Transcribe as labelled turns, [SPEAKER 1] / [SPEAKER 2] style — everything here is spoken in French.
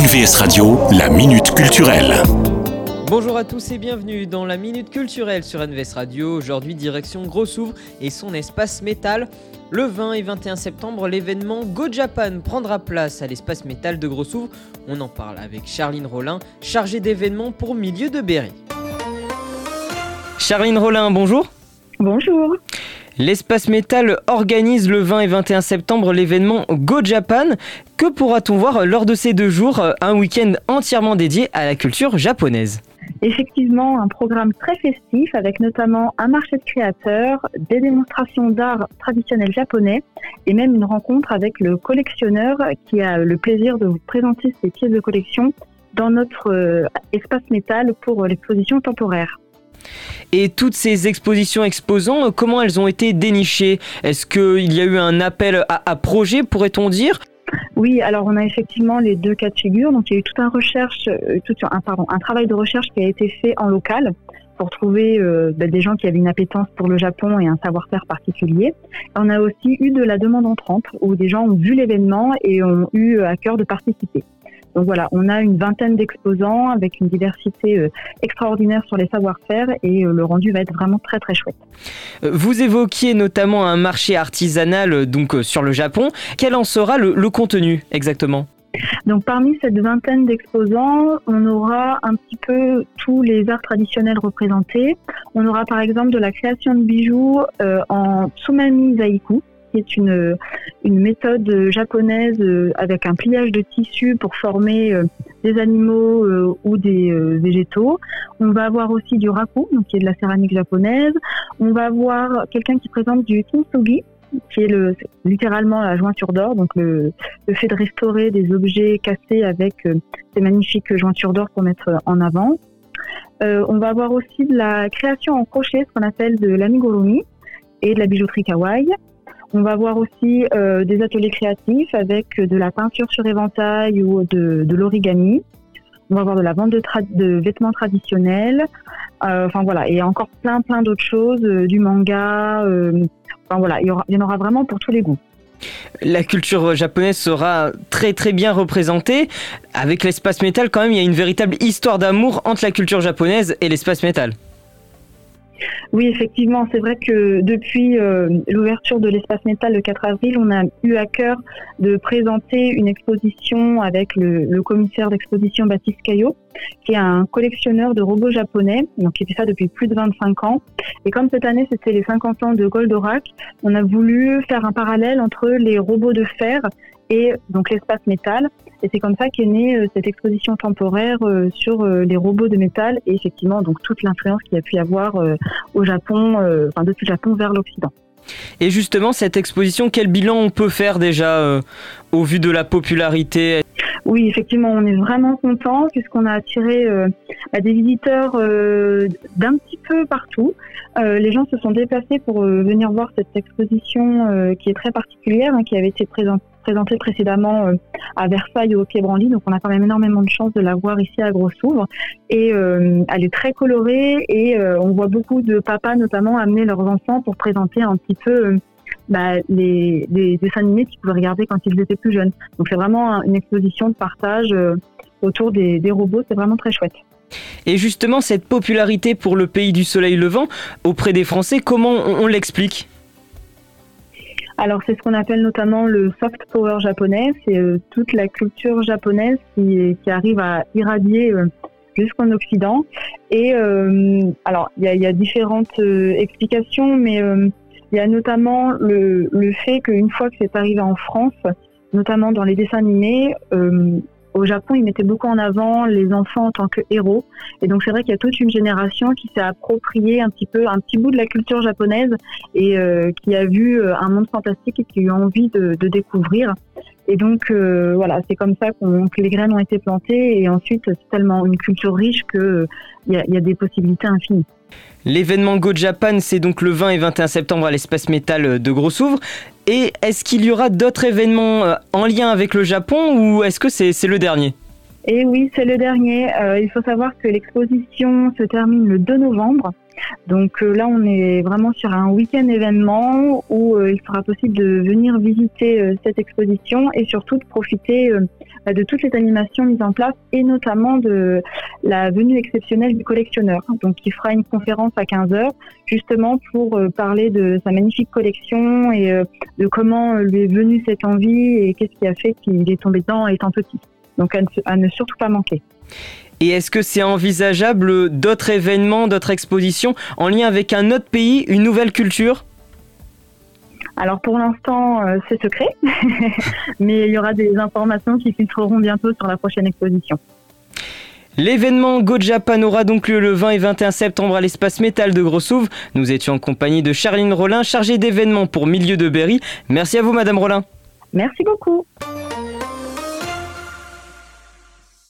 [SPEAKER 1] NVS Radio, la Minute Culturelle.
[SPEAKER 2] Bonjour à tous et bienvenue dans la Minute Culturelle sur NVS Radio. Aujourd'hui, direction Grossouvre et son espace métal. Le 20 et 21 septembre, l'événement Go Japan prendra place à l'espace métal de Grossouvre. On en parle avec Charline Rollin, chargée d'événements pour Milieu de Berry. Charline Rollin, bonjour.
[SPEAKER 3] Bonjour.
[SPEAKER 2] L'espace métal organise le 20 et 21 septembre l'événement Go Japan. Que pourra-t-on voir lors de ces 2 jours, un week-end entièrement dédié à la culture japonaise ?
[SPEAKER 3] Effectivement, un programme très festif avec notamment un marché de créateurs, des démonstrations d'art traditionnel japonais et même une rencontre avec le collectionneur qui a le plaisir de vous présenter ses pièces de collection dans notre espace métal pour l'exposition temporaire.
[SPEAKER 2] Et toutes ces expositions exposants, comment elles ont été dénichées ? Est-ce qu'il y a eu un appel à projet, pourrait-on dire ?
[SPEAKER 3] Oui, alors on a effectivement les 2 cas de figure. Donc il y a eu un travail de recherche qui a été fait en local pour trouver des gens qui avaient une appétence pour le Japon et un savoir-faire particulier. On a aussi eu de la demande entrante où des gens ont vu l'événement et ont eu à cœur de participer. Donc voilà, on a une 20aine d'exposants avec une diversité extraordinaire sur les savoir-faire et le rendu va être vraiment très très chouette.
[SPEAKER 2] Vous évoquiez notamment un marché artisanal sur le Japon. Quel en sera le contenu exactement ?
[SPEAKER 3] Donc parmi cette 20aine d'exposants, on aura un petit peu tous les arts traditionnels représentés. On aura par exemple de la création de bijoux en tsumami zaiku, qui est une méthode japonaise avec un pliage de tissu pour former des animaux ou des végétaux. On va avoir aussi du raku, donc qui est de la céramique japonaise. On va avoir quelqu'un qui présente du kintsugi, qui est littéralement la jointure d'or, donc le fait de restaurer des objets cassés avec ces magnifiques jointures d'or pour mettre en avant. On va avoir aussi de la création en crochet, ce qu'on appelle de l'amigurumi, et de la bijouterie kawaii. On va voir aussi des ateliers créatifs avec de la peinture sur éventail ou de l'origami. On va voir de la vente de vêtements traditionnels. Et encore plein d'autres choses, du manga. Il y en aura vraiment pour tous les goûts.
[SPEAKER 2] La culture japonaise sera très très bien représentée. Avec l'espace métal, quand même, il y a une véritable histoire d'amour entre la culture japonaise et l'espace métal.
[SPEAKER 3] Oui, effectivement, c'est vrai que depuis l'ouverture de l'espace métal le 4 avril, on a eu à cœur de présenter une exposition avec le commissaire d'exposition Baptiste Caillot, qui est un collectionneur de robots japonais, donc qui fait ça depuis plus de 25 ans. Et comme cette année, c'était les 50 ans de Goldorak, on a voulu faire un parallèle entre les robots de fer et donc l'espace métal. Et c'est comme ça qu'est née cette exposition temporaire sur les robots de métal et effectivement donc toute l'influence qu'il y a pu y avoir au Japon, depuis le Japon vers l'Occident.
[SPEAKER 2] Et justement, cette exposition, quel bilan on peut faire déjà au vu de la popularité ?
[SPEAKER 3] Oui, effectivement, on est vraiment content puisqu'on a attiré des visiteurs d'un petit peu partout. Les gens se sont déplacés pour venir voir cette exposition qui est très particulière, qui avait été présentée précédemment à Versailles au Quai Branly. Donc on a quand même énormément de chance de la voir ici à Grossouvre. Et elle est très colorée et on voit beaucoup de papas notamment amener leurs enfants pour présenter un petit peu les dessins animés qu'ils pouvaient regarder quand ils étaient plus jeunes. Donc c'est vraiment une exposition de partage autour des robots, c'est vraiment très chouette.
[SPEAKER 2] Et justement, cette popularité pour le pays du soleil levant auprès des Français, comment on l'explique ?
[SPEAKER 3] Alors c'est ce qu'on appelle notamment le soft power japonais, c'est toute la culture japonaise qui arrive à irradier jusqu'en Occident. Et il y a différentes explications, mais il y a notamment le fait qu'une fois que c'est arrivé en France, notamment dans les dessins animés, au Japon, ils mettaient beaucoup en avant les enfants en tant que héros. Et donc, c'est vrai qu'il y a toute une génération qui s'est approprié un petit bout de la culture japonaise et qui a vu un monde fantastique et qui a eu envie de découvrir. Et donc, c'est comme ça que les graines ont été plantées. Et ensuite, c'est tellement une culture riche qu'il y a des possibilités infinies.
[SPEAKER 2] L'événement Go Japan, c'est donc le 20 et 21 septembre à l'espace métal de Grossouvre. Et est-ce qu'il y aura d'autres événements en lien avec le Japon ou est-ce que c'est le dernier ?
[SPEAKER 3] Et oui, c'est le dernier. Il faut savoir que l'exposition se termine le 2 novembre. Donc là, on est vraiment sur un week-end événement où il sera possible de venir visiter cette exposition et surtout de profiter de toutes les animations mises en place et notamment de la venue exceptionnelle du collectionneur. Donc, il fera une conférence à 15h justement pour parler de sa magnifique collection et de comment lui est venue cette envie et qu'est-ce qui a fait qu'il est tombé dedans étant petit. Donc, à ne surtout pas manquer.
[SPEAKER 2] Et est-ce que c'est envisageable d'autres événements, d'autres expositions en lien avec un autre pays, une nouvelle culture ?
[SPEAKER 3] Alors pour l'instant, c'est secret, mais il y aura des informations qui filtreront bientôt sur la prochaine exposition.
[SPEAKER 2] L'événement Go Japan aura donc lieu le 20 et 21 septembre à l'espace Métal de Grossouve. Nous étions en compagnie de Charline Rollin, chargée d'événements pour Milieu de Berry. Merci à vous, Madame Rollin.
[SPEAKER 3] Merci beaucoup.